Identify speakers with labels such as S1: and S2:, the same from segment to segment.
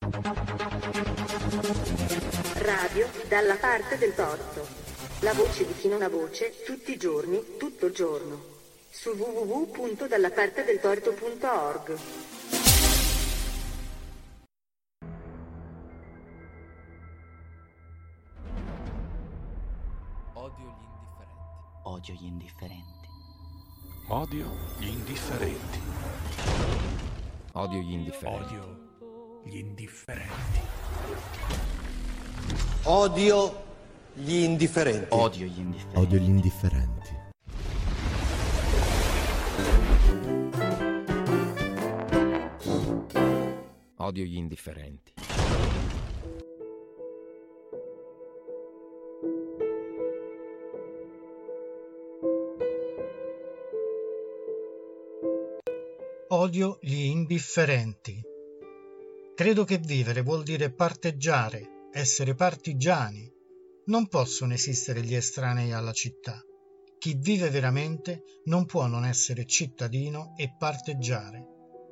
S1: Radio dalla parte del torto. La voce di chi non ha voce, tutti i giorni, tutto il giorno. Su www.dallapartedeltorto.org.
S2: Odio gli indifferenti.
S3: Odio gli indifferenti.
S4: Odio gli indifferenti.
S3: Odio gli indifferenti.
S5: Odio gli indifferenti.
S2: Odio gli indifferenti.
S6: Odio gli indifferenti.
S4: Odio gli indifferenti.
S7: Odio gli indifferenti. Credo che vivere vuol dire parteggiare, essere partigiani. Non possono esistere gli estranei alla città. Chi vive veramente non può non essere cittadino e parteggiare.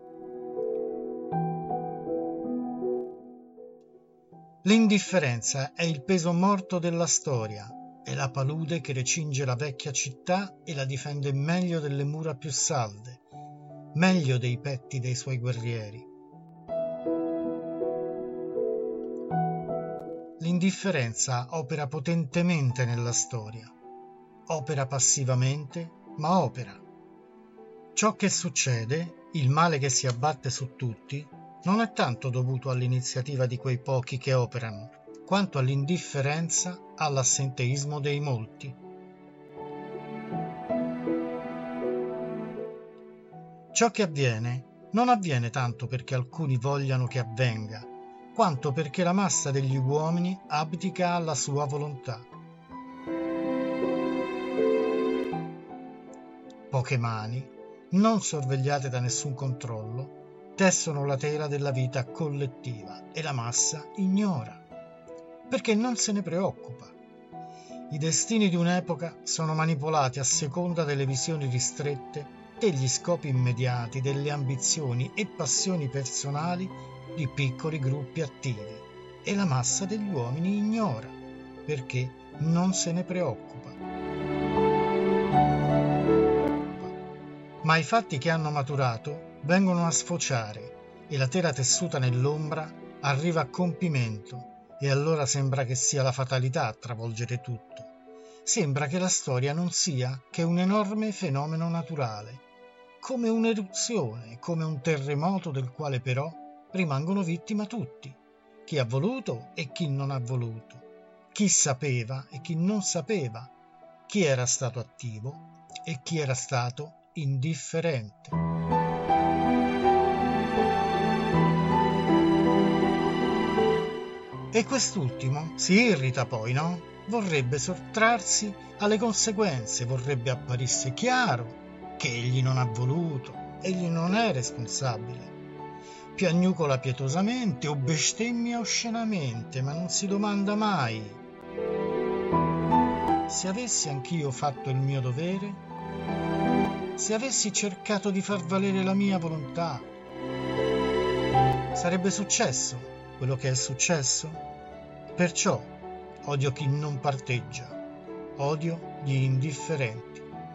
S7: L'indifferenza è il peso morto della storia, è la palude che recinge la vecchia città e la difende meglio delle mura più salde, meglio dei petti dei suoi guerrieri. L'indifferenza opera potentemente nella storia, opera passivamente, ma opera. Ciò che succede, il male che si abbatte su tutti, non è tanto dovuto all'iniziativa di quei pochi che operano, quanto all'indifferenza, all'assenteismo dei molti. Ciò che avviene non avviene tanto perché alcuni vogliano che avvenga, quanto perché la massa degli uomini abdica alla sua volontà. Poche mani, non sorvegliate da nessun controllo, tessono la tela della vita collettiva e la massa ignora, perché non se ne preoccupa. I destini di un'epoca sono manipolati a seconda delle visioni ristrette, degli scopi immediati, delle ambizioni e passioni personali di piccoli gruppi attivi, e la massa degli uomini ignora, perché non se ne preoccupa. Ma i fatti che hanno maturato vengono a sfociare e la tela tessuta nell'ombra arriva a compimento, e allora sembra che sia la fatalità a travolgere tutto. Sembra che la storia non sia che un enorme fenomeno naturale, come un'eruzione, come un terremoto del quale però rimangono vittima tutti, chi ha voluto e chi non ha voluto, chi sapeva e chi non sapeva, chi era stato attivo e chi era stato indifferente. E quest'ultimo si irrita poi, no? Vorrebbe sottrarsi alle conseguenze, vorrebbe apparisse chiaro che egli non ha voluto, egli non è responsabile. Piagnucola pietosamente o bestemmia oscenamente, ma non si domanda mai: se avessi anch'io fatto il mio dovere? Se avessi cercato di far valere la mia volontà? Sarebbe successo quello che è successo? Perciò odio chi non parteggia, odio gli indifferenti.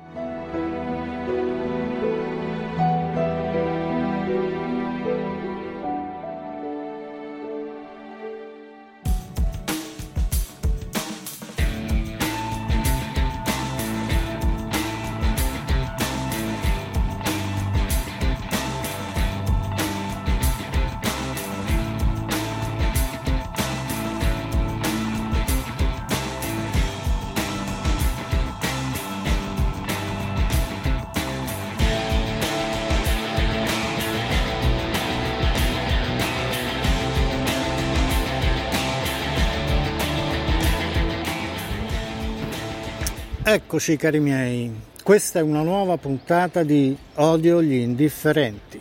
S7: Eccoci cari miei, questa è una nuova puntata di Odio gli indifferenti.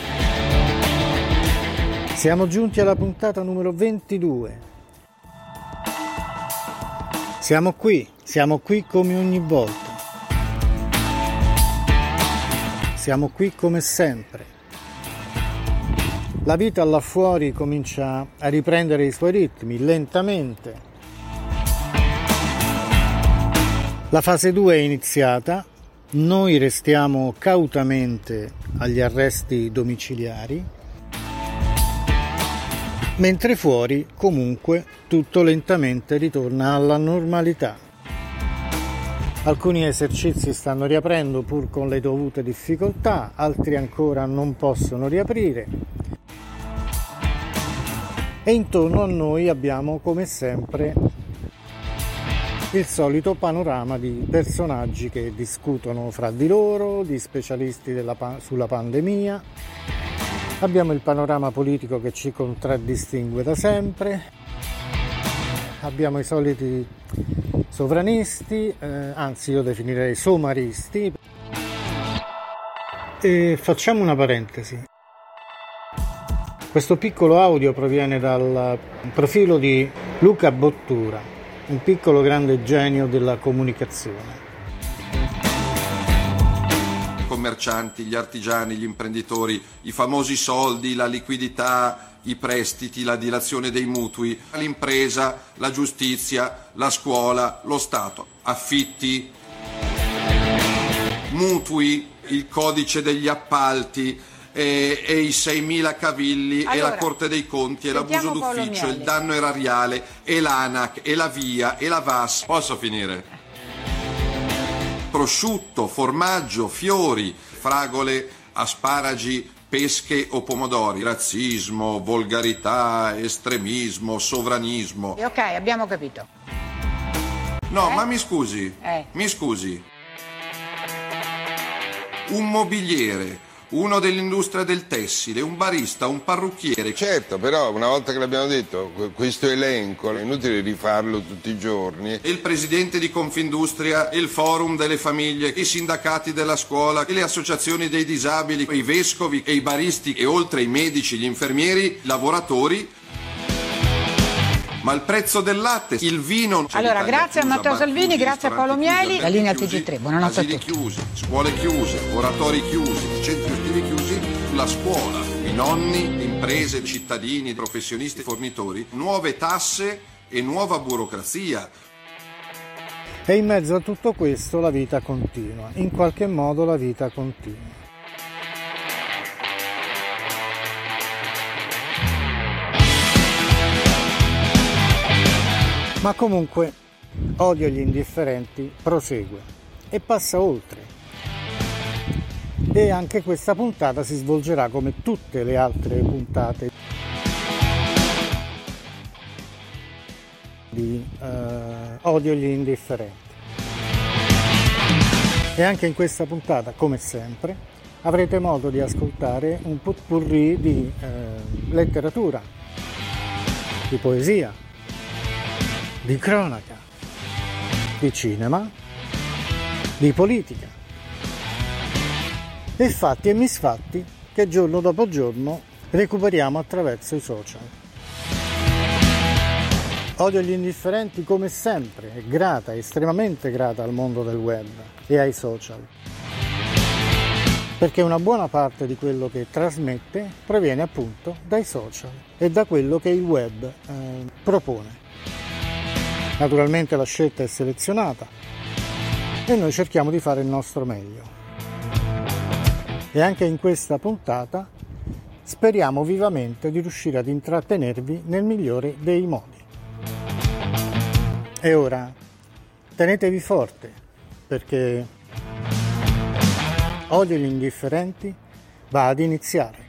S7: Siamo giunti alla puntata numero 22. Siamo qui come ogni volta. Siamo qui come sempre. La vita là fuori comincia a riprendere i suoi ritmi, lentamente. La fase 2 è iniziata, noi restiamo cautamente agli arresti domiciliari, mentre fuori comunque tutto lentamente ritorna alla normalità. Alcuni esercizi stanno riaprendo pur con le dovute difficoltà, altri ancora non possono riaprire. E intorno a noi abbiamo, come sempre, il solito panorama di personaggi che discutono fra di loro, di specialisti sulla pandemia. Abbiamo il panorama politico che ci contraddistingue da sempre. Abbiamo i soliti sovranisti, anzi io definirei somaristi. E facciamo una parentesi. Questo piccolo audio proviene dal profilo di Luca Bottura, un piccolo grande genio della comunicazione.
S6: I commercianti, gli artigiani, gli imprenditori, i famosi soldi, la liquidità, i prestiti, la dilazione dei mutui, l'impresa, la giustizia, la scuola, lo Stato, affitti, mutui, il codice degli appalti, e i 6.000 cavilli, allora, e la Corte dei Conti, e l'abuso d'ufficio, il danno erariale, e l'ANAC, e la VIA, e la VAS. Posso finire? Prosciutto, formaggio, fiori, fragole, asparagi, pesche o pomodori. Razzismo, volgarità, estremismo, sovranismo.
S8: Ok, abbiamo capito.
S6: No, ma mi scusi. Mi scusi. Un mobiliere, uno dell'industria del tessile, un barista, un parrucchiere.
S9: Certo, però una volta che l'abbiamo detto, questo elenco è inutile rifarlo tutti i giorni.
S6: E il presidente di Confindustria, il forum delle famiglie, i sindacati della scuola, e le associazioni dei disabili, i vescovi e i baristi, e oltre ai medici, gli infermieri, lavoratori. Ma il prezzo del latte, il vino...
S8: Allora, grazie a Matteo Salvini, grazie a Paolo Mieli. La linea al TG3, buonanotte a tutti.
S6: Chiusi, scuole chiuse, oratori chiusi, centri estivi chiusi, la scuola, i nonni, imprese, cittadini, professionisti, fornitori, nuove tasse e nuova burocrazia.
S7: E in mezzo a tutto questo la vita continua, in qualche modo la vita continua. Ma comunque Odio agli indifferenti prosegue e passa oltre. E anche questa puntata si svolgerà come tutte le altre puntate di Odio agli indifferenti. E anche in questa puntata, come sempre, avrete modo di ascoltare un potpourri di letteratura, di poesia, di cronaca, di cinema, di politica e fatti e misfatti che giorno dopo giorno recuperiamo attraverso i social. Odio agli indifferenti, come sempre, è grata, estremamente grata al mondo del web e ai social, perché una buona parte di quello che trasmette proviene appunto dai social e da quello che il web propone. Naturalmente la scelta è selezionata e noi cerchiamo di fare il nostro meglio. E anche in questa puntata speriamo vivamente di riuscire ad intrattenervi nel migliore dei modi. E ora tenetevi forte, perché Odio agli indifferenti va ad iniziare.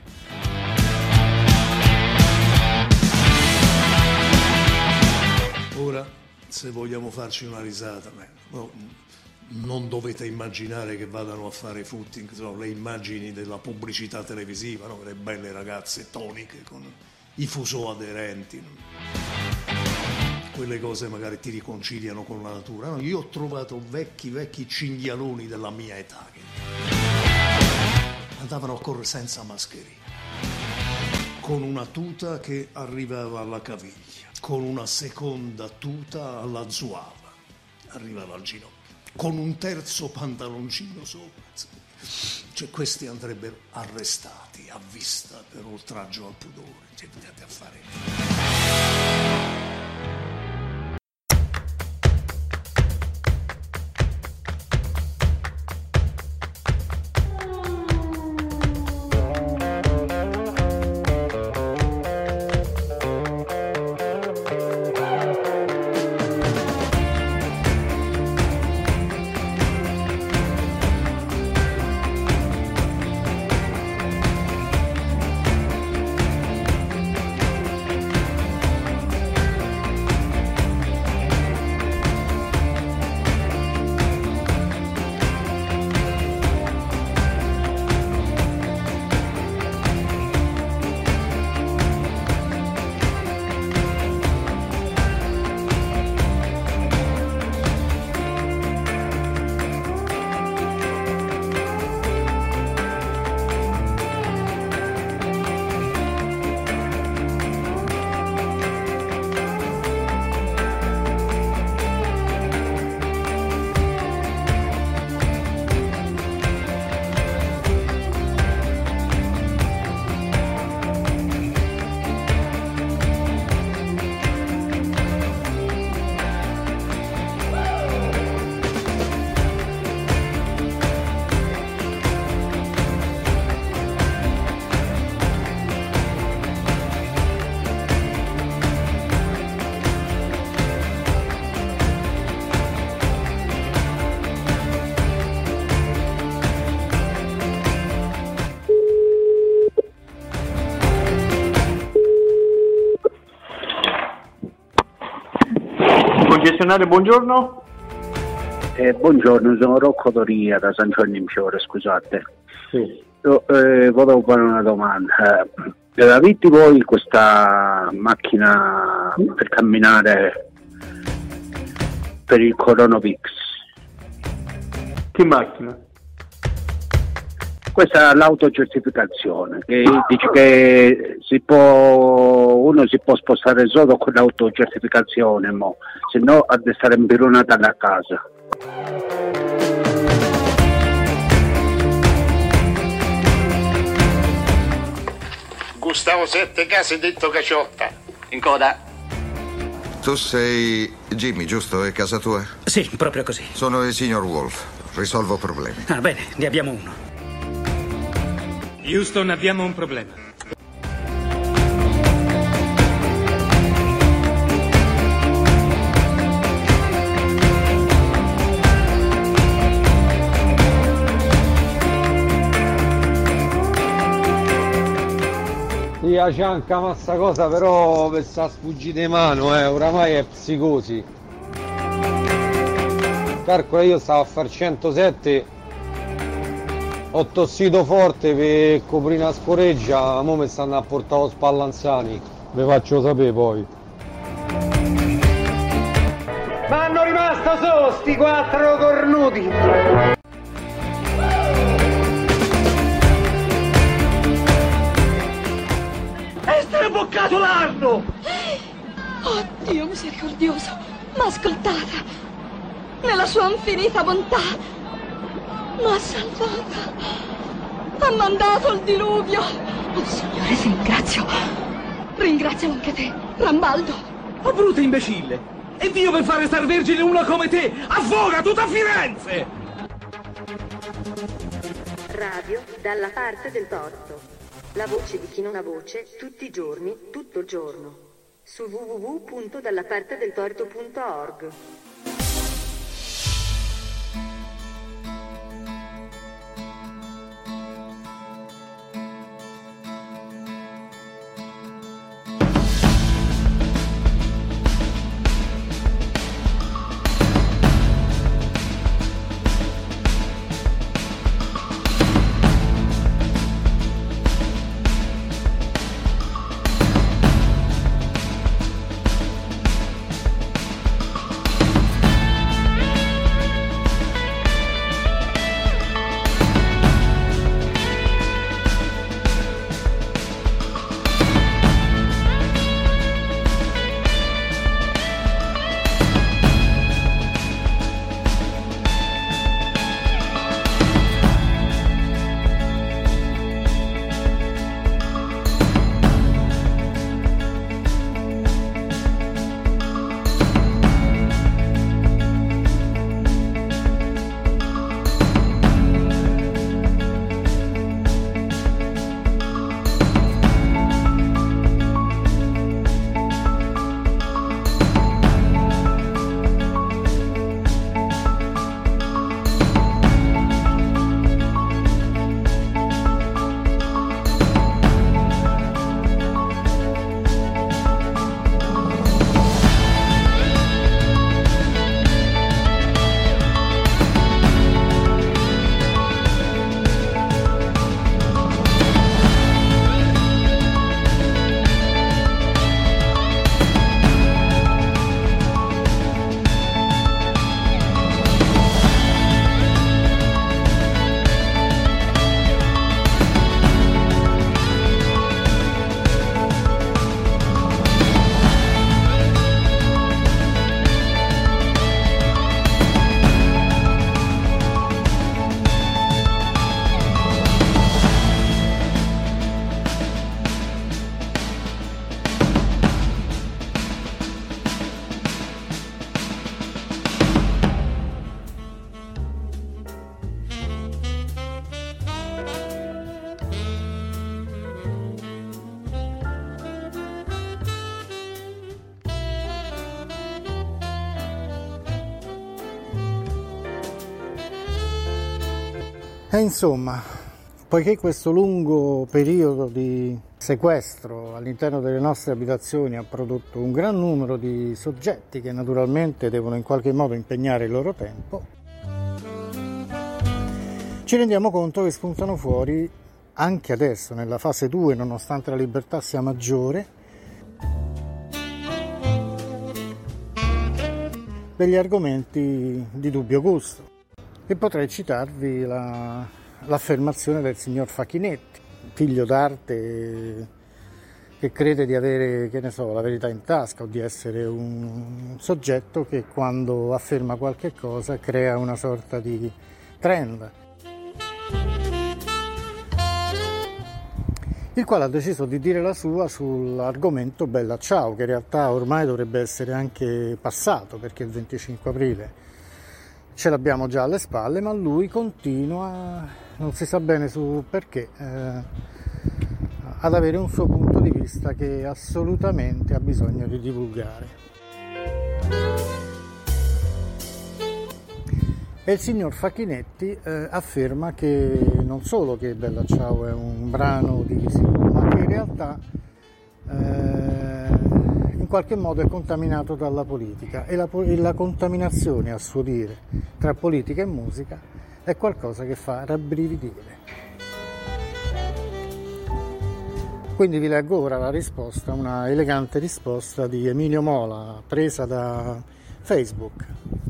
S10: Ora, se vogliamo farci una risata, non dovete immaginare che vadano a fare footing, le immagini della pubblicità televisiva, no? Le belle ragazze toniche con i fuso aderenti, quelle cose magari ti riconciliano con la natura. No, io ho trovato vecchi cinghialoni della mia età che andavano a correre senza mascherina, con una tuta che arrivava alla caviglia, con una seconda tuta alla zuava, arrivava al ginocchio, con un terzo pantaloncino sopra. Cioè, questi andrebbero arrestati a vista per oltraggio al pudore. Cioè, andate a fare.
S11: Concessionario, buongiorno.
S12: Buongiorno, sono Rocco Doria da San Giovanni in Fiore, scusate.
S11: Sì.
S12: Volevo fare una domanda. Avete voi questa macchina per camminare per il coronavirus?
S11: Che macchina?
S12: Questa è l'autocertificazione, che dice che uno si può spostare solo con l'autocertificazione, se no ha di stare impilonata alla casa.
S13: Gustavo Sette Case, detto Caciotta.
S2: In coda.
S6: Tu sei Jimmy, giusto? È casa tua?
S2: Sì, proprio così.
S6: Sono il signor Wolf. Risolvo problemi.
S2: Ah, bene, ne abbiamo uno.
S14: Houston, abbiamo un problema.
S15: Sì, a cianca, ma sta cosa però per sta sfuggita di mano, oramai è psicosi. Calcola, io stavo a far 107, ho tossito forte per coprire una scoreggia, mo mi stanno a portare lo Spallanzani, vi faccio sapere poi.
S16: Ma hanno rimasto solo sti 4 cornuti!
S17: Essere boccato l'anno! Oh Dio misericordioso, m'ha ascoltata! Nella sua infinita bontà m'ha salvata! Ha mandato il diluvio! Oh Signore, ti ringrazio! Ringrazialo anche te, Rambaldo!
S14: Oh brutto imbecille! E Dio per fare star vergine uno come te! Affoga tutta Firenze!
S1: Radio dalla parte del torto. La voce di chi non ha voce, tutti i giorni, tutto il giorno. Su www.dallapartedeltorto.org.
S7: E insomma, poiché questo lungo periodo di sequestro all'interno delle nostre abitazioni ha prodotto un gran numero di soggetti che naturalmente devono in qualche modo impegnare il loro tempo, ci rendiamo conto che spuntano fuori anche adesso, nella fase 2, nonostante la libertà sia maggiore, degli argomenti di dubbio gusto. E potrei citarvi l'affermazione del signor Facchinetti, figlio d'arte che crede di avere, che ne so, la verità in tasca o di essere un soggetto che quando afferma qualche cosa crea una sorta di trend, il quale ha deciso di dire la sua sull'argomento Bella Ciao, che in realtà ormai dovrebbe essere anche passato, perché il 25 aprile ce l'abbiamo già alle spalle, ma lui continua, non si sa bene su perché, ad avere un suo punto di vista che assolutamente ha bisogno di divulgare. E il signor Facchinetti afferma che non solo che Bella Ciao è un brano divisivo, ma che in realtà in qualche modo è contaminato dalla politica, e la contaminazione, a suo dire, tra politica e musica è qualcosa che fa rabbrividire. Quindi vi leggo ora la risposta, una elegante risposta di Emilio Mola, presa da Facebook.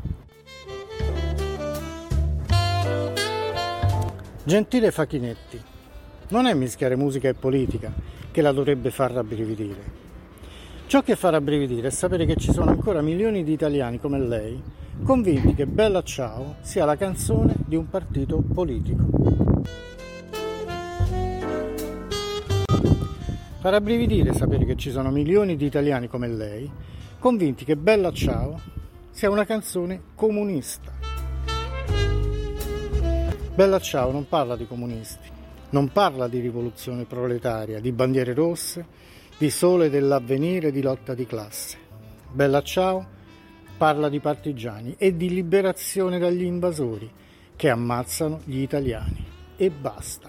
S7: Gentile Facchinetti, non è mischiare musica e politica che la dovrebbe far rabbrividire. Ciò che fa rabbrividire è sapere che ci sono ancora milioni di italiani come lei convinti che Bella Ciao sia la canzone di un partito politico. Fa rabbrividire sapere che ci sono milioni di italiani come lei convinti che Bella Ciao sia una canzone comunista. Bella Ciao non parla di comunisti, non parla di rivoluzione proletaria, di bandiere rosse, di sole dell'avvenire, di lotta di classe. Bella Ciao parla di partigiani e di liberazione dagli invasori che ammazzano gli italiani. E basta.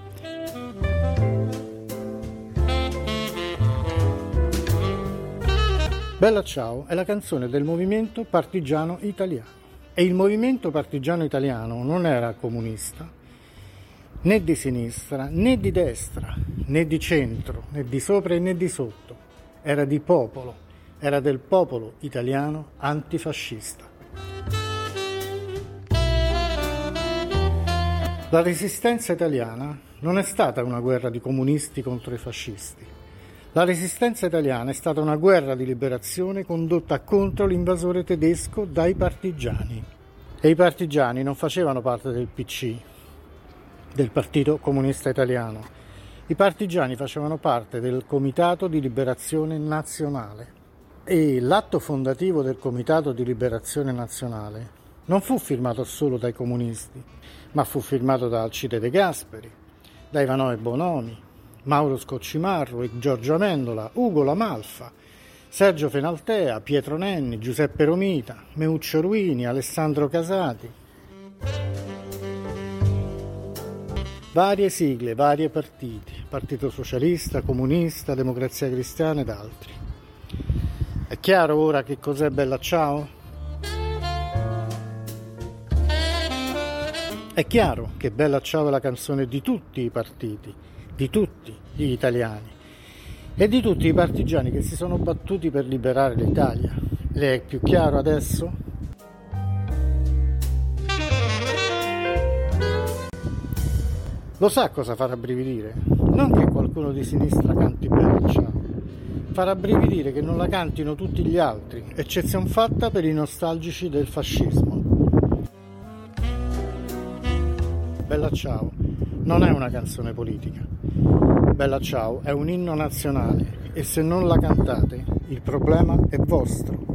S7: Bella Ciao è la canzone del movimento partigiano italiano. E il movimento partigiano italiano non era comunista, né di sinistra, né di destra, né di centro, né di sopra e né di sotto. Era di popolo, era del popolo italiano antifascista. La resistenza italiana non è stata una guerra di comunisti contro i fascisti. La resistenza italiana è stata una guerra di liberazione condotta contro l'invasore tedesco dai partigiani. E i partigiani non facevano parte del PC, del Partito Comunista Italiano. I partigiani facevano parte del Comitato di Liberazione Nazionale. E l'atto fondativo del Comitato di Liberazione Nazionale non fu firmato solo dai comunisti, ma fu firmato da Alcide De Gasperi, da Ivanoe Bonomi, Mauro Scoccimarro, Giorgio Amendola, Ugo La Malfa, Sergio Fenaltea, Pietro Nenni, Giuseppe Romita, Meuccio Ruini, Alessandro Casati. Varie sigle, vari partiti, Partito Socialista, Comunista, Democrazia Cristiana ed altri. È chiaro ora che cos'è Bella Ciao? È chiaro che Bella Ciao è la canzone di tutti i partiti, di tutti gli italiani e di tutti i partigiani che si sono battuti per liberare l'Italia. Le è più chiaro adesso? Lo sa cosa fa rabbrividire? Non che qualcuno di sinistra canti Bella Ciao. Fa rabbrividire che non la cantino tutti gli altri, eccezion fatta per i nostalgici del fascismo. Bella Ciao non è una canzone politica. Bella Ciao è un inno nazionale e se non la cantate il problema è vostro.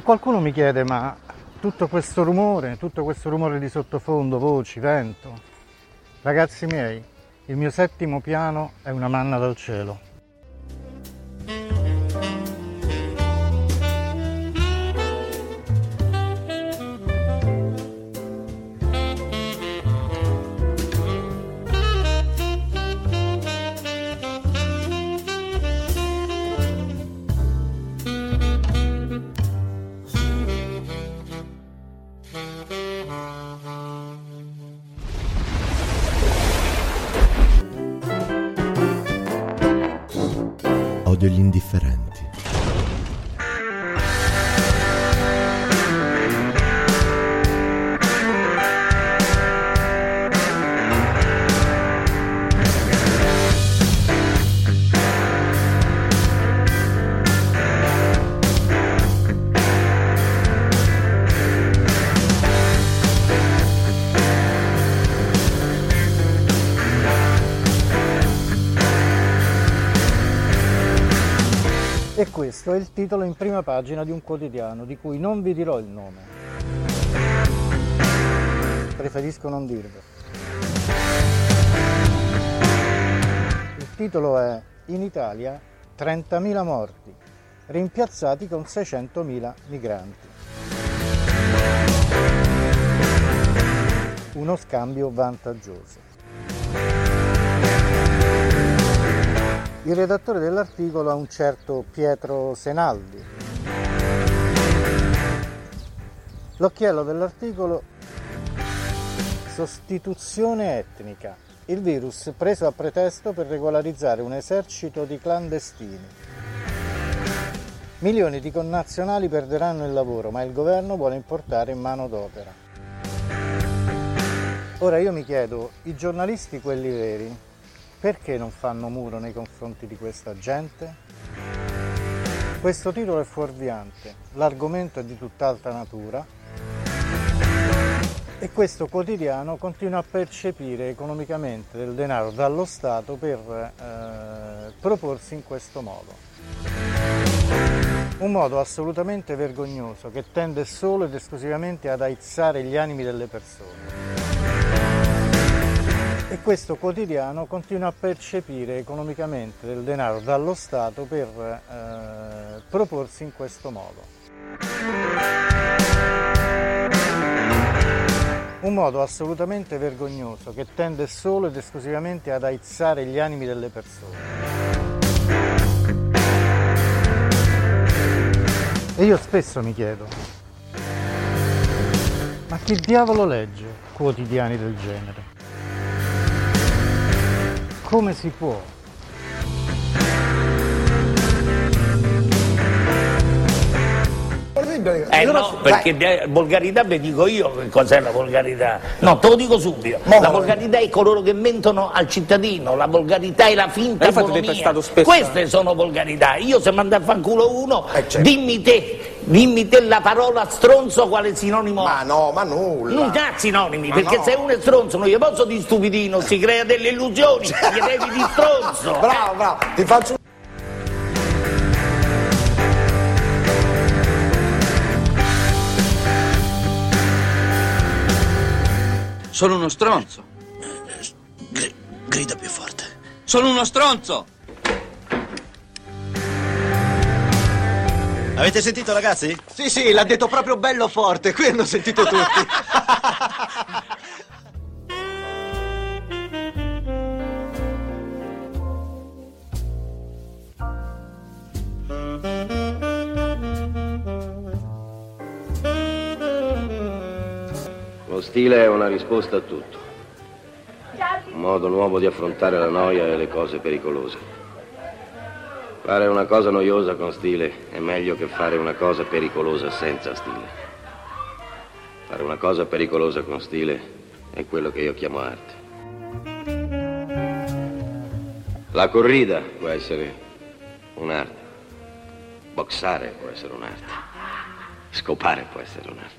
S7: qualcuno mi chiede, ma tutto questo rumore di sottofondo, voci, vento, ragazzi miei, il mio settimo piano è una manna dal cielo.
S18: Odio gli indifferenti.
S7: E questo è il titolo in prima pagina di un quotidiano di cui non vi dirò il nome. Preferisco non dirvelo. Il titolo è: in Italia 30.000 morti, rimpiazzati con 600.000 migranti. Uno scambio vantaggioso. Il redattore dell'articolo è un certo Pietro Senaldi. L'occhiello dell'articolo: sostituzione etnica. Il virus preso a pretesto per regolarizzare un esercito di clandestini. Milioni di connazionali perderanno il lavoro, ma il governo vuole importare manodopera. Ora io mi chiedo, i giornalisti, quelli veri, perché non fanno muro nei confronti di questa gente? Questo titolo è fuorviante, l'argomento è di tutt'altra natura e questo quotidiano continua a percepire economicamente del denaro dallo Stato per proporsi in questo modo. Un modo assolutamente vergognoso che tende solo ed esclusivamente ad aizzare gli animi delle persone. E questo quotidiano continua a percepire economicamente del denaro dallo Stato per proporsi in questo modo. Un modo assolutamente vergognoso che tende solo ed esclusivamente ad aizzare gli animi delle persone. E io spesso mi chiedo, ma chi diavolo legge quotidiani del genere? Come si può?
S19: No, perché volgarità vi dico io che cos'è la volgarità. No, te lo dico subito. La volgarità è coloro che mentono al cittadino, la volgarità è la finta bonomia. Queste sono volgarità. Io se mando a fanculo uno, certo. dimmi te la parola stronzo quale sinonimo.
S13: Ma no, ma nulla.
S19: Non ha sinonimi, ma perché no. Se uno è stronzo non gli posso di stupidino, si crea delle illusioni, gli devi di stronzo.
S13: Bravo, ti faccio.
S2: Sono uno stronzo.
S5: Grida più forte.
S2: Sono uno stronzo.
S5: Avete sentito, ragazzi?
S20: Sì, l'ha detto proprio bello forte. Qui hanno sentito tutti.
S21: Lo stile è una risposta a tutto. Un modo nuovo di affrontare la noia e le cose pericolose. Fare una cosa noiosa con stile è meglio che fare una cosa pericolosa senza stile. Fare una cosa pericolosa con stile è quello che io chiamo arte. La corrida può essere un'arte. Boxare può essere un'arte. Scopare può essere un'arte.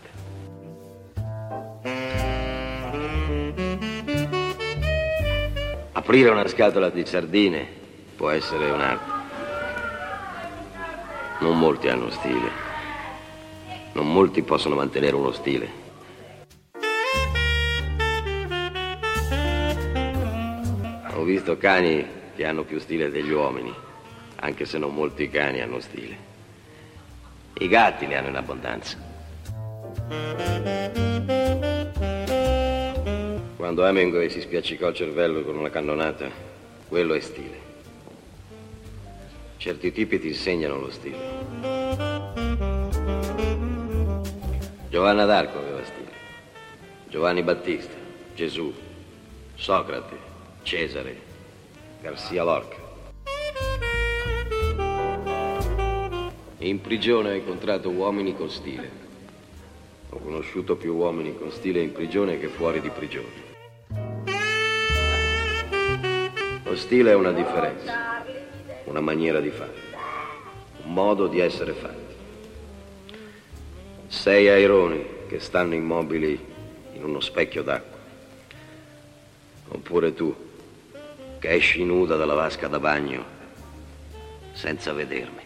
S21: Aprire una scatola di sardine può essere un'arte. Non molti hanno stile. Non molti possono mantenere uno stile. Ho visto cani che hanno più stile degli uomini, anche se non molti cani hanno stile. I gatti ne hanno in abbondanza. Quando Hemingway si spiaccicò il cervello con una cannonata, quello è stile. Certi tipi ti insegnano lo stile. Giovanna d'Arco aveva stile. Giovanni Battista, Gesù, Socrate, Cesare, Garcia Lorca. In prigione ho incontrato uomini con stile. Ho conosciuto più uomini con stile in prigione che fuori di prigione. Lo stile è una differenza, una maniera di fare, un modo di essere fatti. 6 aironi che stanno immobili in uno specchio d'acqua. Oppure tu, che esci nuda dalla vasca da bagno senza vedermi.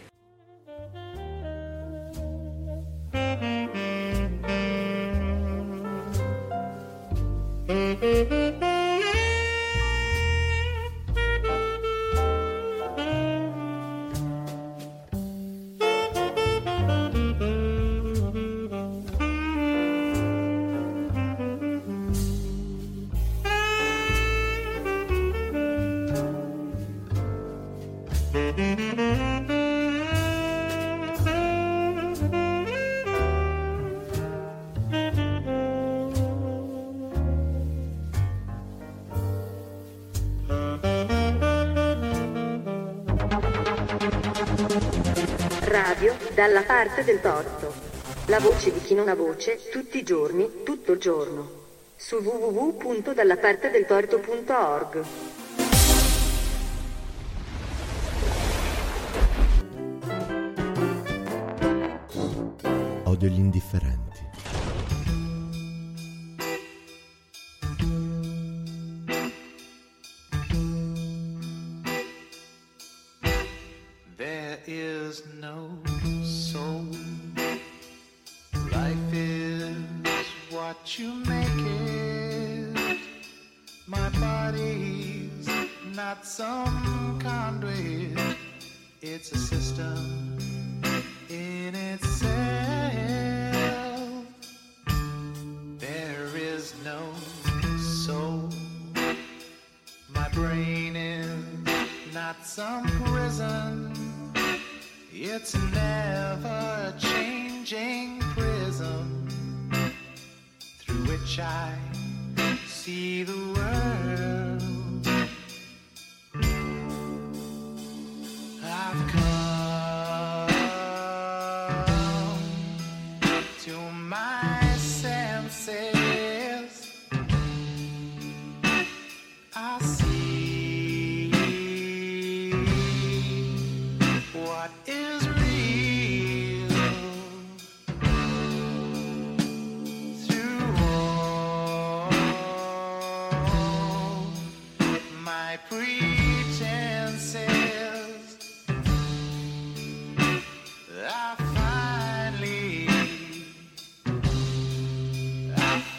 S1: Radio dalla parte del torto. La voce di chi non ha voce, tutti i giorni, tutto il giorno. Su www.dallapartedeltorto.org.
S18: Odio gli indifferenti.
S3: There is no soul. Life is what you make it. My body's not some conduit. It's a system in itself. There is no soul. My brain is not some prison. It's a never-changing prism through which I see the world. I've come to my senses. I see what is real through all my pretenses. I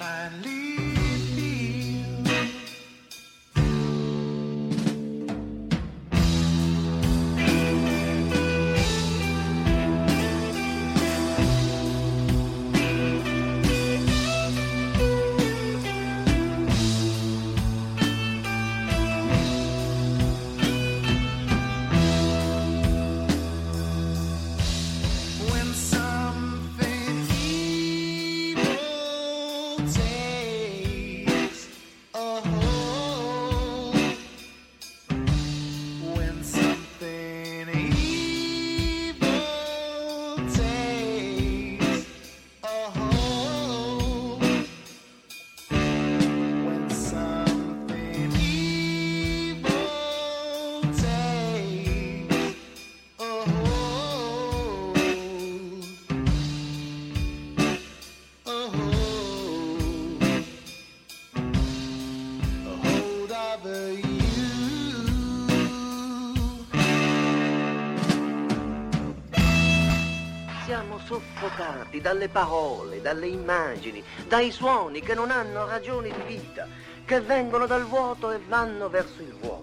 S4: soffocati dalle parole, dalle immagini, dai suoni che non hanno ragioni di vita, che vengono dal vuoto e vanno verso il vuoto.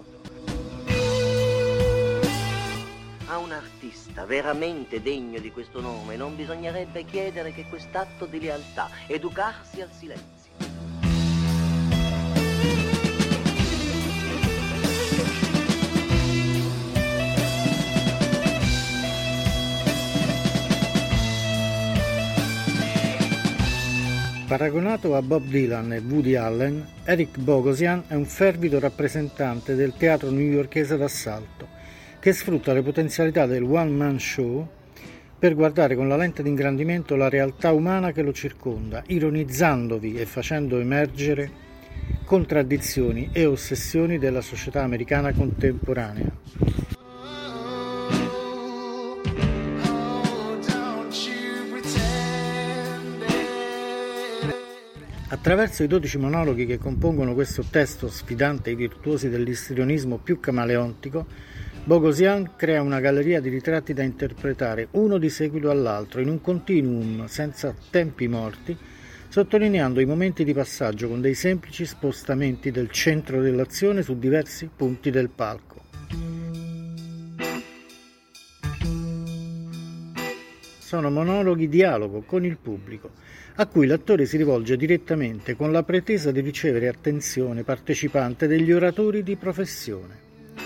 S4: A un artista veramente degno di questo nome non bisognerebbe chiedere che quest'atto di lealtà, educarsi al silenzio.
S7: Paragonato a Bob Dylan e Woody Allen, Eric Bogosian è un fervido rappresentante del teatro newyorkese d'assalto, che sfrutta le potenzialità del one-man show per guardare con la lente di ingrandimento la realtà umana che lo circonda, ironizzandovi e facendo emergere contraddizioni e ossessioni della società americana contemporanea. Attraverso i 12 monologhi che compongono questo testo sfidante i virtuosi dell'istrionismo più camaleontico, Bogosian crea una galleria di ritratti da interpretare uno di seguito all'altro in un continuum senza tempi morti, sottolineando i momenti di passaggio con dei semplici spostamenti del centro dell'azione su diversi punti del palco. Sono monologhi dialogo con il pubblico, a cui l'attore si rivolge direttamente con la pretesa di ricevere attenzione partecipante degli oratori di professione.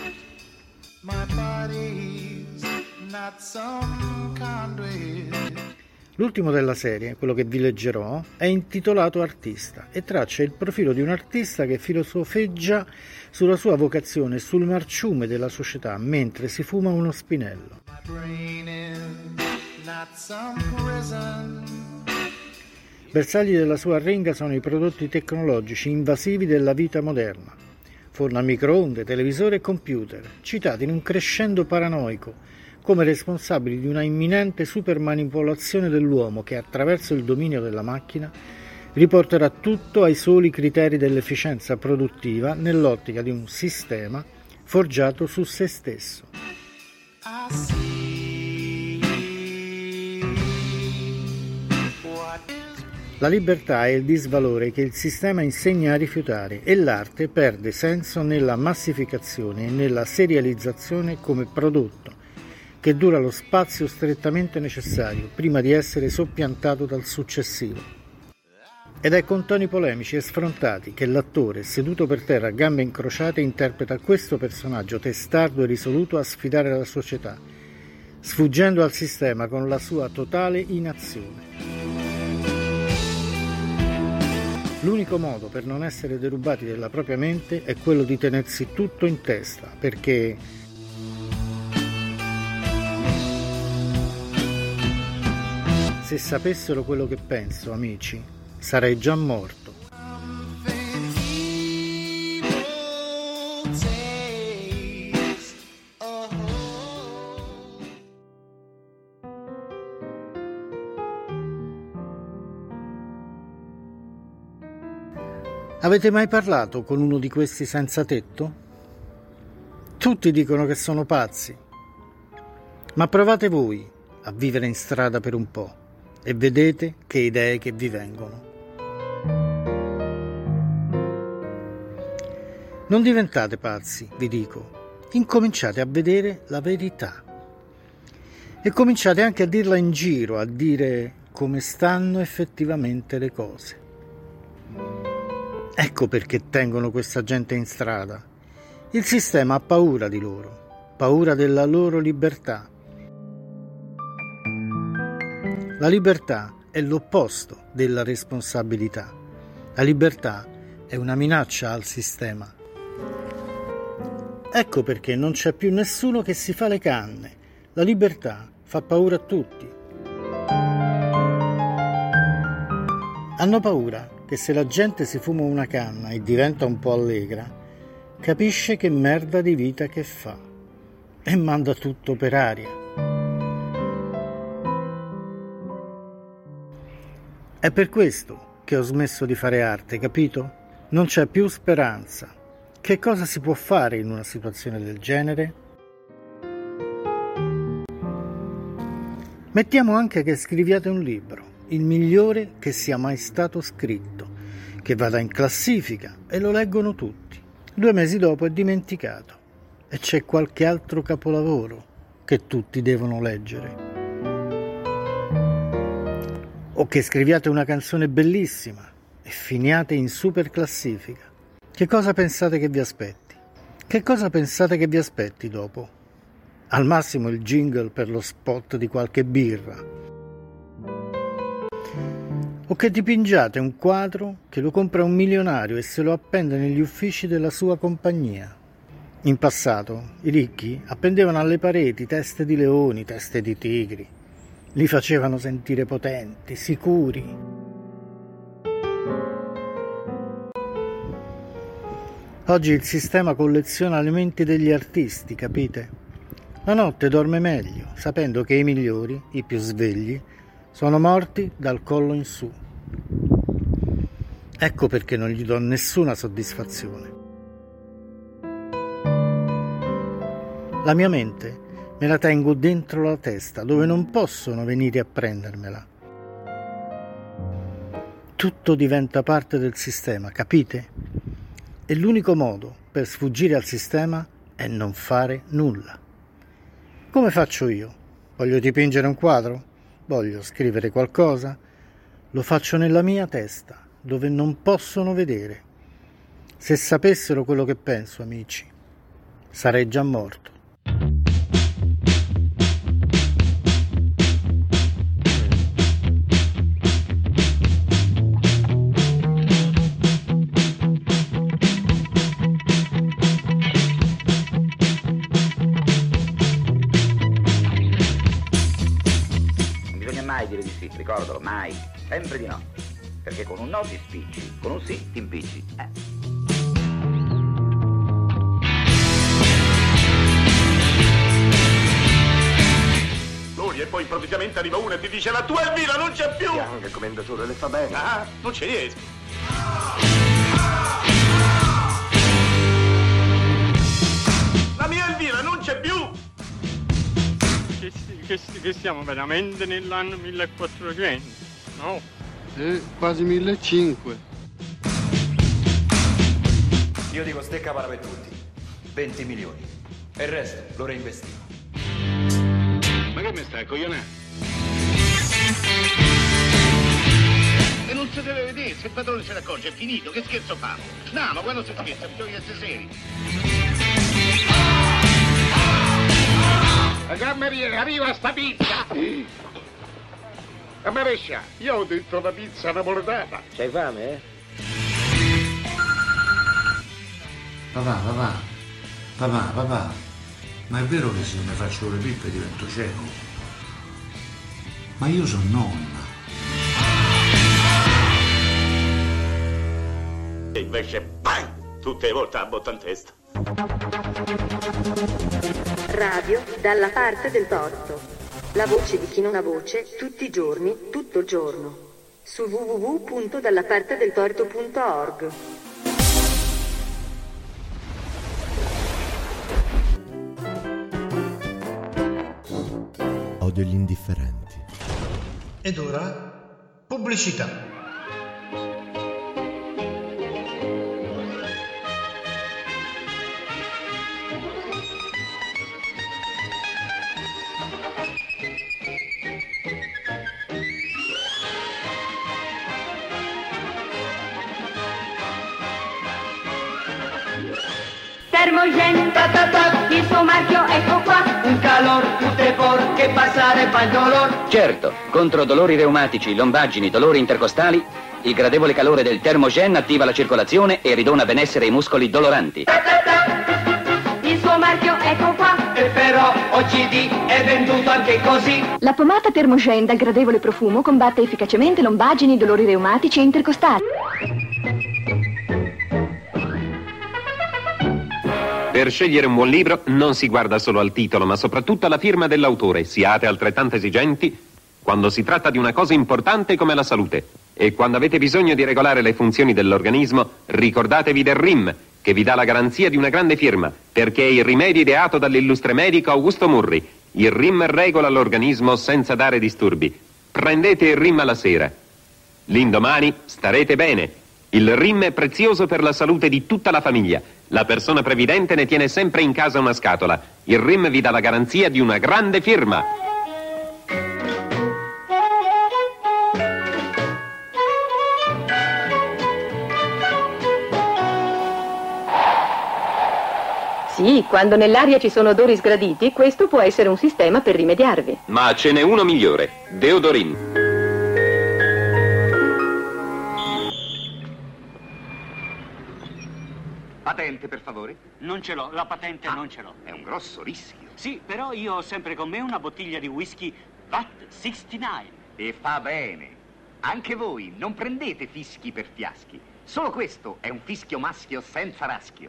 S7: L'ultimo della serie, quello che vi leggerò, è intitolato Artista e traccia il profilo di un artista che filosofeggia sulla sua vocazione e sul marciume della società mentre si fuma uno spinello. Bersagli della sua arringa sono i prodotti tecnologici invasivi della vita moderna. Forno a microonde, televisore e computer, citati in un crescendo paranoico come responsabili di una imminente supermanipolazione dell'uomo che attraverso il dominio della macchina riporterà tutto ai soli criteri dell'efficienza produttiva nell'ottica di un sistema forgiato su se stesso. La libertà è il disvalore che il sistema insegna a rifiutare e l'arte perde senso nella massificazione e nella serializzazione come prodotto, che dura lo spazio strettamente necessario prima di essere soppiantato dal successivo. Ed è con toni polemici e sfrontati che l'attore, seduto per terra a gambe incrociate, interpreta questo personaggio testardo e risoluto a sfidare la società, sfuggendo al sistema con la sua totale inazione. L'unico modo per non essere derubati della propria mente è quello di tenersi tutto in testa, perché se sapessero quello che penso, amici, sarei già morto. Avete mai parlato con uno di questi senza tetto? Tutti dicono che sono pazzi, ma provate voi a vivere in strada per un po' e vedete che idee che vi vengono. Non diventate pazzi, vi dico, incominciate a vedere la verità e cominciate anche a dirla in giro, a dire come stanno effettivamente le cose. Ecco perché tengono questa gente in strada. Il sistema ha paura di loro, paura della loro libertà. La libertà è l'opposto della responsabilità. La libertà è una minaccia al sistema. Ecco perché non c'è più nessuno che si fa le canne. La libertà fa paura a tutti. Hanno paura che se la gente si fuma una canna e diventa un po' allegra, capisce che merda di vita che fa e manda tutto per aria. È per questo che ho smesso di fare arte, capito? Non c'è più speranza. Che cosa si può fare in una situazione del genere? Mettiamo anche che scriviate un libro, il migliore che sia mai stato scritto, che vada in classifica e lo leggono tutti. 2 mesi dopo è dimenticato e c'è qualche altro capolavoro che tutti devono leggere. O che scriviate una canzone bellissima e finiate in super classifica. Che cosa pensate che vi aspetti? Che cosa pensate che vi aspetti dopo? Al massimo il jingle per lo spot di qualche birra. O che dipingiate un quadro che lo compra un milionario e se lo appende negli uffici della sua compagnia. In passato i ricchi appendevano alle pareti teste di leoni, teste di tigri. Li facevano sentire potenti, sicuri. Oggi il sistema colleziona le menti degli artisti, capite? La notte dorme meglio, sapendo che i migliori, i più svegli, sono morti dal collo in su. Ecco perché non gli do nessuna soddisfazione. La mia mente me la tengo dentro la testa, dove non possono venire a prendermela. Tutto diventa parte del sistema, capite? E l'unico modo per sfuggire al sistema è non fare nulla. Come faccio io? Voglio dipingere un quadro? Voglio scrivere qualcosa? Lo faccio nella mia testa, dove non possono vedere. Se sapessero quello che penso, amici, sarei già morto.
S9: Dire di sì, ricordalo, mai, sempre di no, perché con un no ti spicci, con un sì ti impicci.
S22: E poi improvvisamente arriva uno e ti dice la tua Elvira non c'è più!
S20: Anche il commendatore le fa bene.
S22: Ah, non ci riesco. La mia Elvira non c'è più!
S23: Che siamo veramente nell'anno 1400, no?
S24: Quasi 1500.
S25: Io dico stecca para per tutti, 20 milioni, e il resto lo reinvestiamo.
S22: Ma che mi stai coglionando? E non si deve vedere, se il padrone se ne accorge, è finito, che scherzo fa? No, ma quando si scherza bisogna essere seri. La cameriera, arriva sta pizza! A Marescia, io ho detto la pizza napoletana.
S20: C'hai fame, eh?
S10: Papà, ma è vero che se mi faccio le pippe divento cieco? Ma io sono nonna.
S22: E invece, bang! Tutte le volte a botta in testa.
S1: Radio dalla parte del torto. La voce di chi non ha voce, tutti i giorni, tutto il giorno. Su www.dallapartedeltorto.org.
S18: Odio gli indifferenti.
S7: Ed ora, pubblicità.
S17: Termogen, il suo marchio ecco qua. Un calor, tutte por, che passare fa il dolor.
S26: Certo, contro dolori reumatici, lombaggini, dolori intercostali, il gradevole calore del Termogen attiva la circolazione e ridona benessere ai muscoli doloranti.
S17: Il suo marchio ecco qua. E però OCD è venduto anche così.
S27: La pomata Termogen dal gradevole profumo combatte efficacemente lombaggini, dolori reumatici e intercostali.
S28: Per scegliere un buon libro non si guarda solo al titolo, ma soprattutto alla firma dell'autore. Siate altrettanto esigenti quando si tratta di una cosa importante come la salute. E quando avete bisogno di regolare le funzioni dell'organismo, ricordatevi del RIM, che vi dà la garanzia di una grande firma, perché è il rimedio ideato dall'illustre medico Augusto Murri, Il RIM regola l'organismo senza dare disturbi. Prendete il RIM alla sera. L'indomani starete bene. Il RIM è prezioso per la salute di tutta la famiglia. La persona previdente ne tiene sempre in casa una scatola. Il RIM vi dà la garanzia di una grande firma.
S27: Sì, quando nell'aria ci sono odori sgraditi, questo può essere un sistema per rimediarvi.
S28: Ma ce n'è uno migliore. Deodorin.
S9: Patente, per favore?
S6: Non ce l'ho, la patente non ce l'ho.
S9: È un grosso rischio.
S6: Sì, però io ho sempre con me una bottiglia di whisky VAT 69.
S9: E fa bene. Anche voi non prendete fischi per fiaschi. Solo questo è un fischio maschio senza raschio.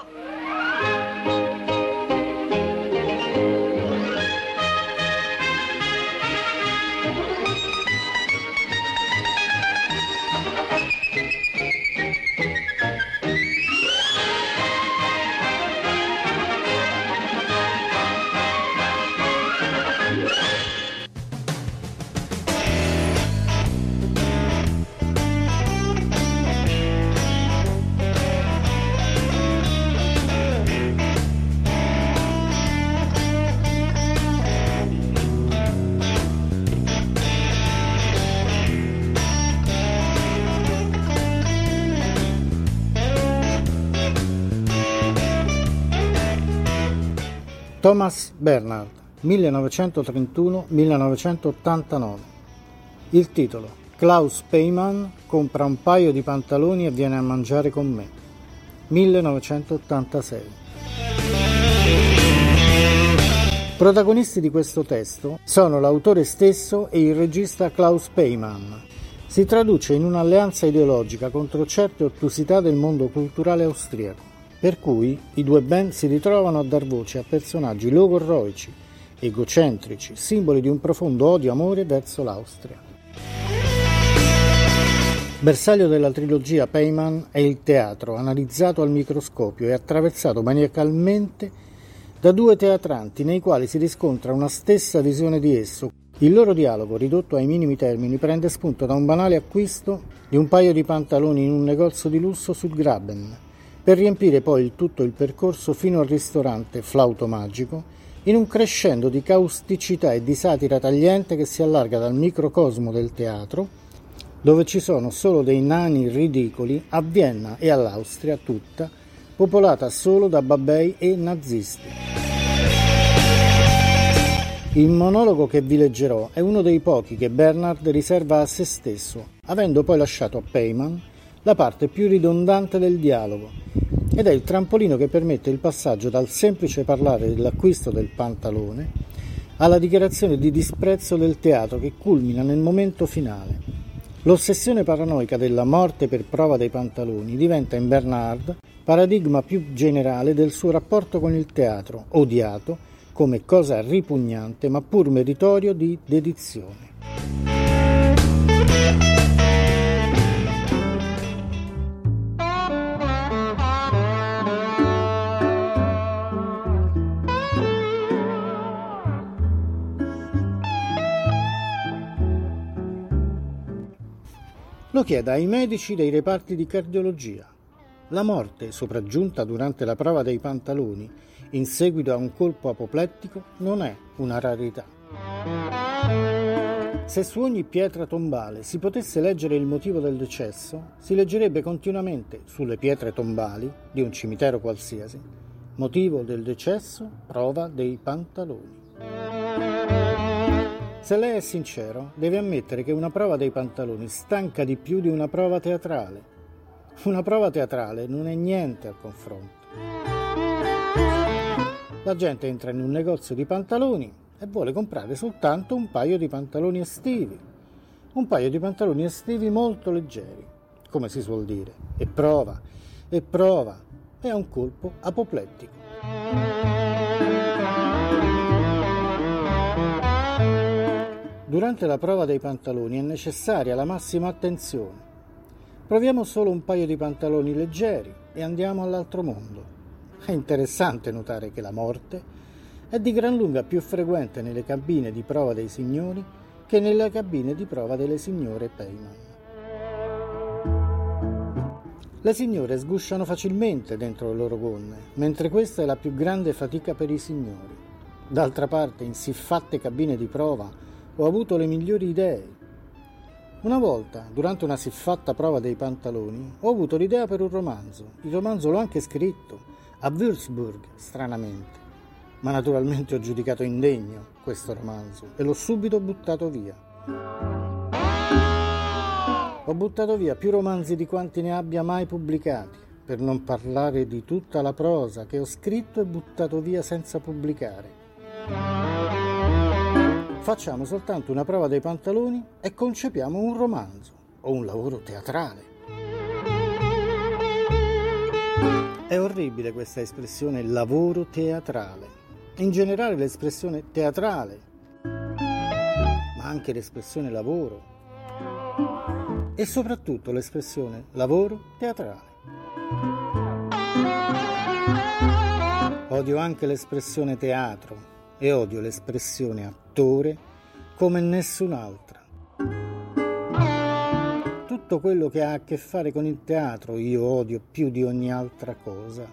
S7: Thomas Bernhard, 1931-1989. Il titolo: Klaus Peymann compra un paio di pantaloni e viene a mangiare con me, 1986. Protagonisti di questo testo sono l'autore stesso e il regista Klaus Peymann. Si traduce in un'alleanza ideologica contro certe ottusità del mondo culturale austriaco, per cui i due band si ritrovano a dar voce a personaggi logorroici, egocentrici, simboli di un profondo odio-amore verso l'Austria. Bersaglio della trilogia Peymann è il teatro, analizzato al microscopio e attraversato maniacalmente da due teatranti nei quali si riscontra una stessa visione di esso. Il loro dialogo, ridotto ai minimi termini, prende spunto da un banale acquisto di un paio di pantaloni in un negozio di lusso sul Graben, per riempire poi tutto il percorso fino al ristorante Flauto Magico, in un crescendo di causticità e di satira tagliente che si allarga dal microcosmo del teatro, dove ci sono solo dei nani ridicoli, a Vienna e all'Austria tutta, popolata solo da babbei e nazisti. Il monologo che vi leggerò è uno dei pochi che Bernhard riserva a se stesso, avendo poi lasciato a Peymann la parte più ridondante del dialogo, ed è il trampolino che permette il passaggio dal semplice parlare dell'acquisto del pantalone alla dichiarazione di disprezzo del teatro che culmina nel momento finale. L'ossessione paranoica della morte per prova dei pantaloni diventa in Bernhard paradigma più generale del suo rapporto con il teatro, odiato come cosa ripugnante ma pur meritorio di dedizione. Lo chieda ai medici dei reparti di cardiologia. La morte, sopraggiunta durante la prova dei pantaloni, in seguito a un colpo apoplettico, non è una rarità. Se su ogni pietra tombale si potesse leggere il motivo del decesso, si leggerebbe continuamente sulle pietre tombali di un cimitero qualsiasi: motivo del decesso, prova dei pantaloni. Se lei è sincero, deve ammettere che una prova dei pantaloni stanca di più di una prova teatrale. Una prova teatrale non è niente al confronto. La gente entra in un negozio di pantaloni e vuole comprare soltanto un paio di pantaloni estivi. Un paio di pantaloni estivi molto leggeri, come si suol dire. E prova, e ha un colpo apoplettico. Durante la prova dei pantaloni è necessaria la massima attenzione. Proviamo solo un paio di pantaloni leggeri e andiamo all'altro mondo. È interessante notare che la morte è di gran lunga più frequente nelle cabine di prova dei signori che nelle cabine di prova delle signore Peyman. Le signore sgusciano facilmente dentro le loro gonne, mentre questa è la più grande fatica per i signori. D'altra parte, in siffatte cabine di prova ho avuto le migliori idee. Una volta, durante una siffatta prova dei pantaloni, ho avuto l'idea per un romanzo. Il romanzo l'ho anche scritto, a Würzburg, stranamente. Ma naturalmente ho giudicato indegno questo romanzo e l'ho subito buttato via. Ho buttato via più romanzi di quanti ne abbia mai pubblicati, per non parlare di tutta la prosa che ho scritto e buttato via senza pubblicare. Facciamo soltanto una prova dei pantaloni e concepiamo un romanzo o un lavoro teatrale. È orribile questa espressione lavoro teatrale. In generale l'espressione teatrale, ma anche l'espressione lavoro e soprattutto l'espressione lavoro teatrale. Odio anche l'espressione teatro e odio l'espressione attore come nessun'altra. Tutto quello che ha a che fare con il teatro io odio più di ogni altra cosa.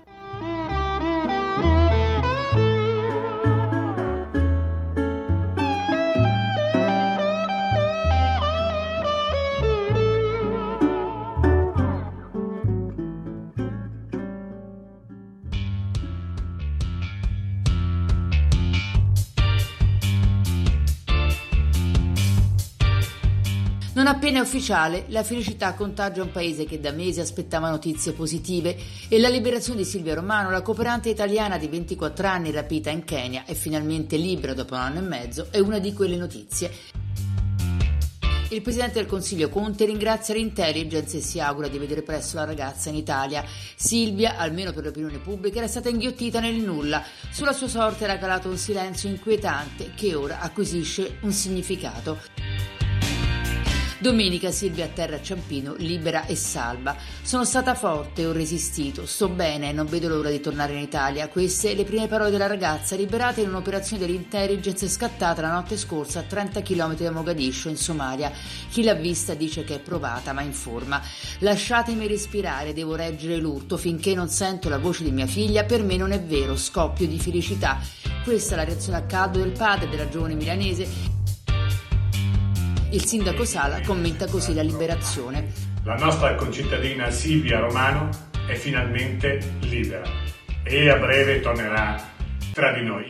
S8: Non appena è ufficiale, la felicità contagia un paese che da mesi aspettava notizie positive e la liberazione di Silvia Romano, la cooperante italiana di 24 anni rapita in Kenya e finalmente libera dopo un anno e mezzo, è una di quelle notizie. Il Presidente del Consiglio Conte ringrazia l'Intelligence e si augura di vedere presto la ragazza in Italia. Silvia, almeno per l'opinione pubblica, era stata inghiottita nel nulla. Sulla sua sorte era calato un silenzio inquietante che ora acquisisce un significato. Domenica Silvia atterra a Ciampino, libera e salva. Sono stata forte, ho resistito, sto bene e non vedo l'ora di tornare in Italia. Queste le prime parole della ragazza liberata in un'operazione dell'Intelligence scattata la notte scorsa a 30 km da Mogadiscio, in Somalia. Chi l'ha vista dice che è provata ma in forma. Lasciatemi respirare, devo reggere l'urto, finché non sento la voce di mia figlia per me non è vero, scoppio di felicità. Questa è la reazione a caldo del padre della giovane milanese. Il sindaco Sala commenta così la liberazione.
S11: La nostra concittadina Silvia Romano è finalmente libera e a breve tornerà tra di noi.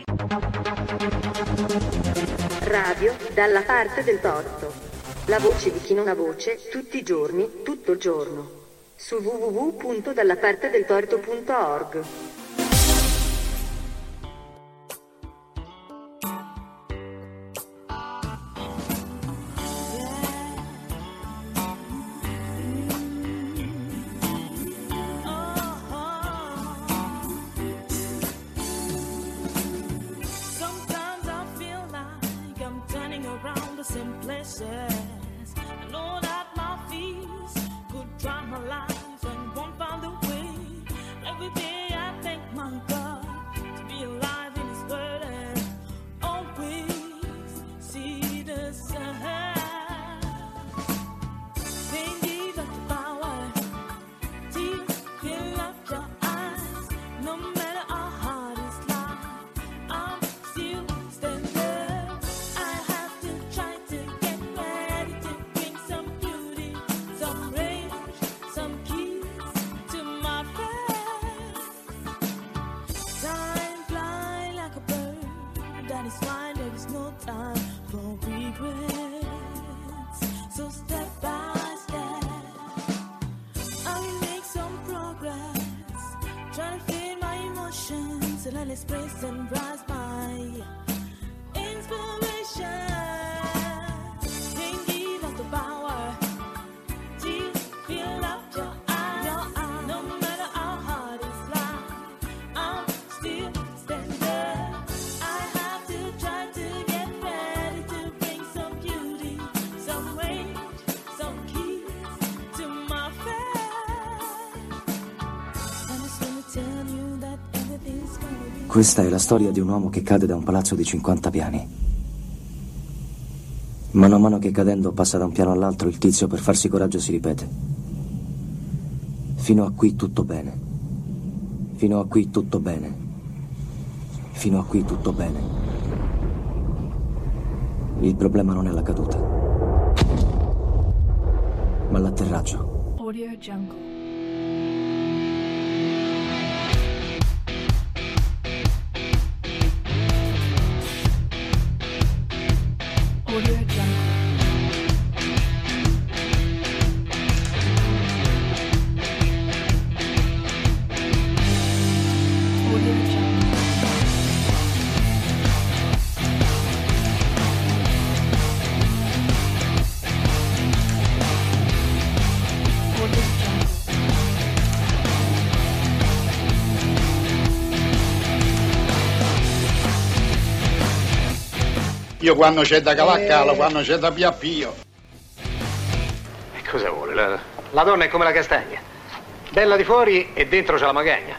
S1: Radio dalla parte del torto. La voce di chi non ha voce, tutti i giorni, tutto il giorno. Su www.dallapartedeltorto.org.
S2: Questa è la storia di un uomo che cade da un palazzo di 50 piani. Mano a mano che cadendo passa da un piano all'altro, il tizio per farsi coraggio si ripete: fino a qui tutto bene, fino a qui tutto bene, fino a qui tutto bene. Il problema non è la caduta, ma l'atterraggio.
S27: Audio Jungle. Audio Jungle. Audio Jungle. Audio Jungle.
S5: Io quando c'è da cavaccare, quando c'è da piappio.
S25: E cosa vuole? La donna è come la castagna. Bella di fuori e dentro c'ha la magagna.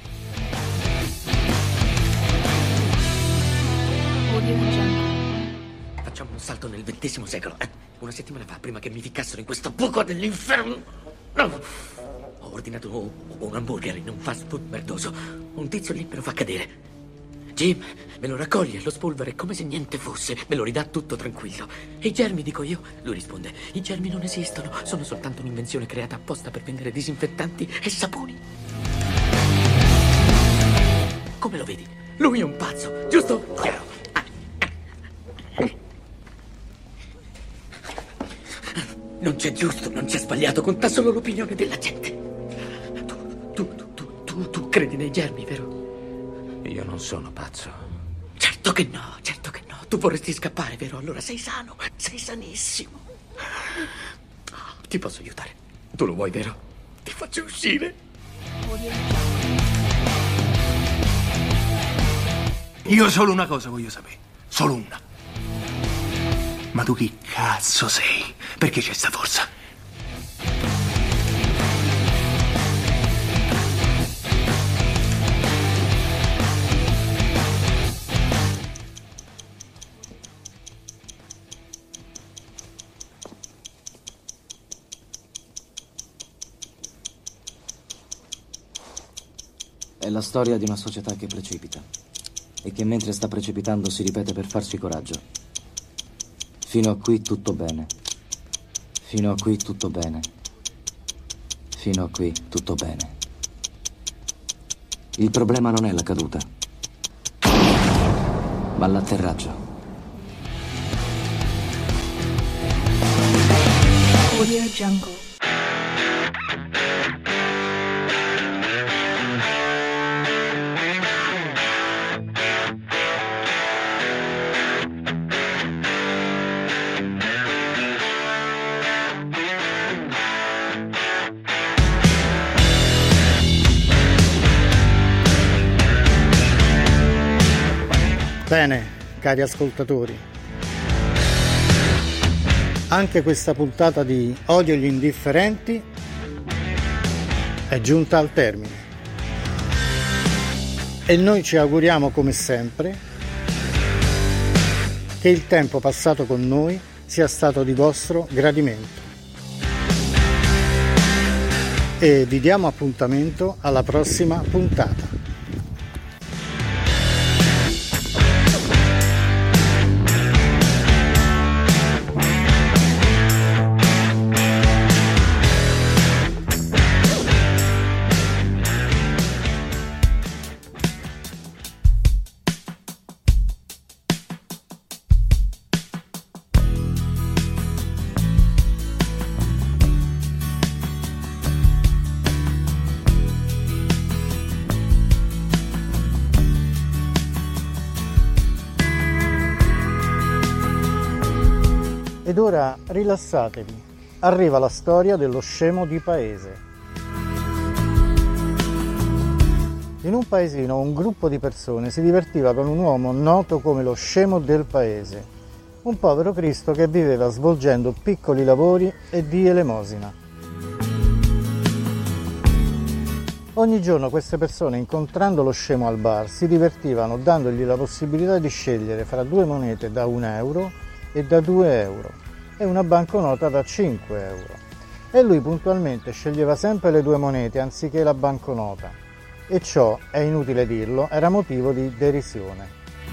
S12: Facciamo un salto nel XX secolo. Una settimana fa, prima che mi ficcassero in questo buco dell'inferno, ho ordinato un hamburger in un fast food merdoso. Un tizio lì me lo fa cadere. Jim me lo raccoglie, lo spolvera come se niente fosse, me lo ridà tutto tranquillo. E i germi, dico io? Lui risponde: i germi non esistono, sono soltanto un'invenzione creata apposta per vendere disinfettanti e saponi. Come lo vedi? Lui è un pazzo, giusto? Chiaro. Non c'è giusto, non c'è sbagliato, conta solo l'opinione della gente. Tu credi nei germi, vero?
S25: Io non sono pazzo.
S12: Certo che no, certo che no. Tu vorresti scappare, vero? Allora sei sano, sei sanissimo. Ti posso aiutare. Tu lo vuoi, vero? Ti faccio uscire.
S5: Io solo una cosa voglio sapere, solo una. Ma tu chi cazzo sei? Perché c'è sta forza?
S2: È la storia di una società che precipita e che mentre sta precipitando si ripete per farci coraggio. Fino a qui tutto bene. Fino a qui tutto bene. Fino a qui tutto bene. Il problema non è la caduta, ma l'atterraggio.
S27: Audio Jungle.
S7: Bene, cari ascoltatori, anche questa puntata di Odio gli indifferenti è giunta al termine e noi ci auguriamo come sempre che il tempo passato con noi sia stato di vostro gradimento e vi diamo appuntamento alla prossima puntata. Ed ora rilassatevi, arriva la storia dello scemo di paese. In un paesino un gruppo di persone si divertiva con un uomo noto come lo scemo del paese, un povero Cristo che viveva svolgendo piccoli lavori e di elemosina. Ogni giorno queste persone, incontrando lo scemo al bar, si divertivano dandogli la possibilità di scegliere fra 2 monete da 1 euro e da 2 euro e una banconota da 5 euro. E lui puntualmente sceglieva sempre le 2 monete anziché la banconota. E ciò, è inutile dirlo, era motivo di derisione.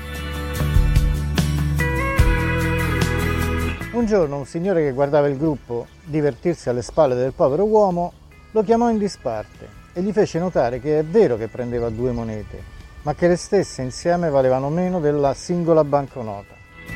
S7: Un giorno un signore che guardava il gruppo divertirsi alle spalle del povero uomo lo chiamò in disparte e gli fece notare che è vero che prendeva 2 monete, ma che le stesse insieme valevano meno della singola banconota.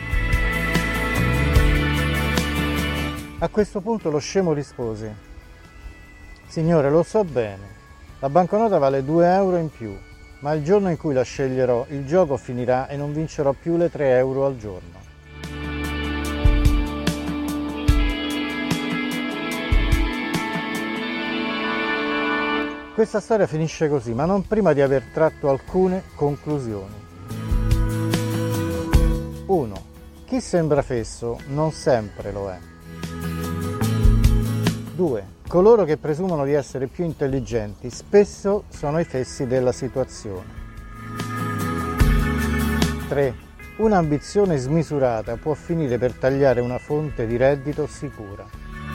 S7: A questo punto lo scemo rispose: «Signore, lo so bene, la banconota vale 2 euro in più, ma il giorno in cui la sceglierò il gioco finirà e non vincerò più le 3 euro al giorno». Questa storia finisce così, ma non prima di aver tratto alcune conclusioni. 1. Chi sembra fesso non sempre lo è. 2. Coloro che presumono di essere più intelligenti spesso sono i fessi della situazione. 3. Un'ambizione smisurata può finire per tagliare una fonte di reddito sicura.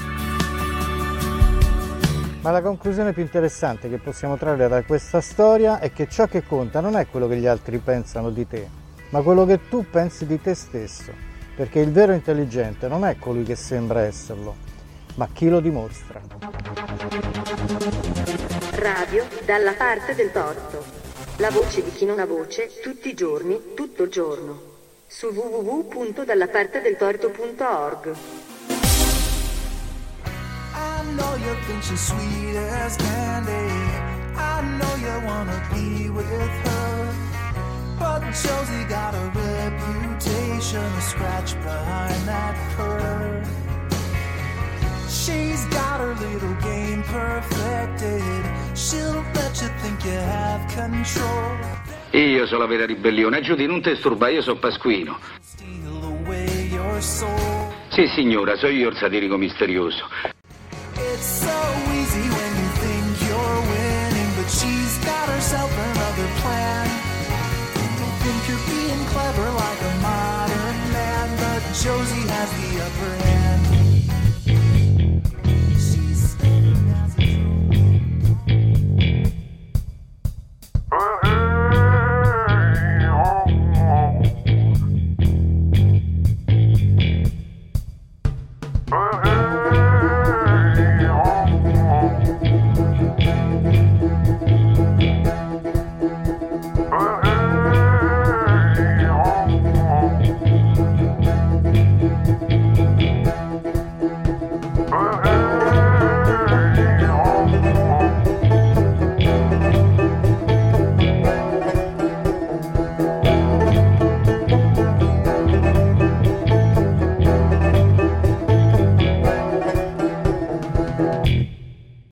S7: Ma la conclusione più interessante che possiamo trarre da questa storia è che ciò che conta non è quello che gli altri pensano di te, ma quello che tu pensi di te stesso, perché il vero intelligente non è colui che sembra esserlo, ma chi lo dimostra.
S1: Radio dalla parte del torto. La voce di chi non ha voce, tutti i giorni, tutto il giorno. Su www.dallapartedeltorto.org.
S3: I know you think she's sweet as candy. I know you wanna be with her. But Josie got a reputation, a scratch behind that purr. She's got her little game perfected. She'll let you think you have control.
S4: Io sono la vera ribellione. Giudy, non ti disturba, io sono Pasquino.
S3: Steal away your soul.
S4: Sì, signora, sono io il satirico misterioso.
S3: It's so